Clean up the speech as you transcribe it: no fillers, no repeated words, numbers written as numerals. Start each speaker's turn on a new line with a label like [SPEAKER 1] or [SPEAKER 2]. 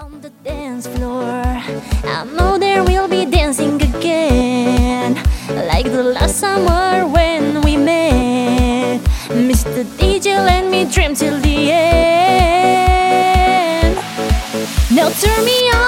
[SPEAKER 1] on the dance floor. I know there will be dancing again, like the last summer when we met. Mr. DJ, let me dream till the end. Now turn me on.